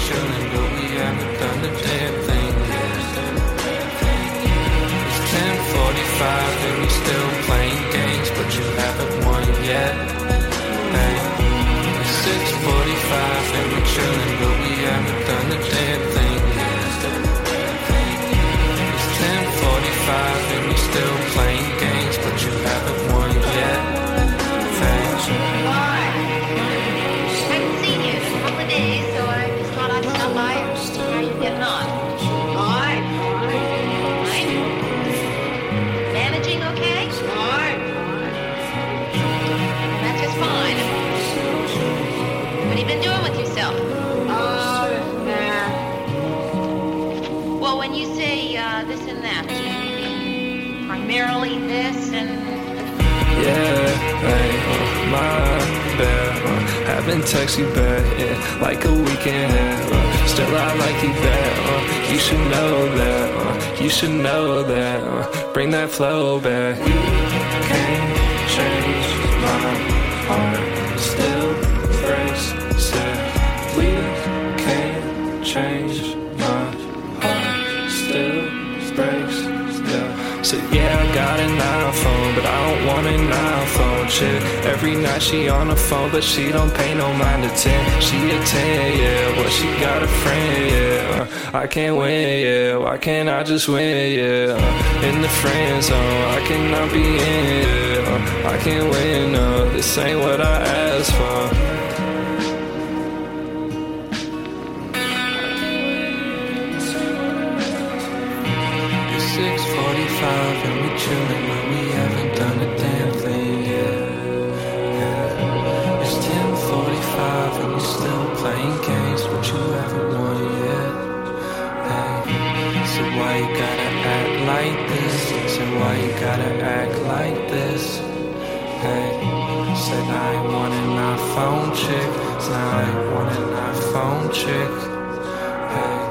chilling, but we haven't done a damn thing yet. It's 10:45 and we still playing games, but you haven't won yet. Hey, it's 6:45 and we're chilling, but we haven't done a damn thing yet. It's 10:45 and we still playing games, but you haven't won yet. Thanks. Hi. Haven't seen you in a couple of days, so I just thought I'd stop by. How are you getting on? Fine. Fine. Managing okay? Fine. That's just fine. What have you been doing with yourself? Nah. Well, when you say this and that, do you mean primarily this and... Yeah, hey, my bad. Haven't text you back, yeah, like a weekend ahead. Still I like you back. You should know that. You should know that. Bring that flow back. You can't change my heart. Still breaks. Said we can't change my heart. Still breaks. So yeah, I got an iPhone, but I don't want an iPhone chick. Every night she on the phone, but she don't pay no mind to 10. She a 10, yeah, well she got a friend, yeah. I can't win, yeah, why can't I just win, yeah. In the friend zone, I cannot be in, yeah. I can't win, no, this ain't what I asked for. 6:45 and we chillin', but we haven't done a damn thing yet. Yeah. It's 10:45 and we still playing games, but you haven't won yet. Hey, so why you gotta act like this? So why you gotta act like this? Hey, said I ain't want an iPhone chick. Said I ain't want an iPhone chick. Hey.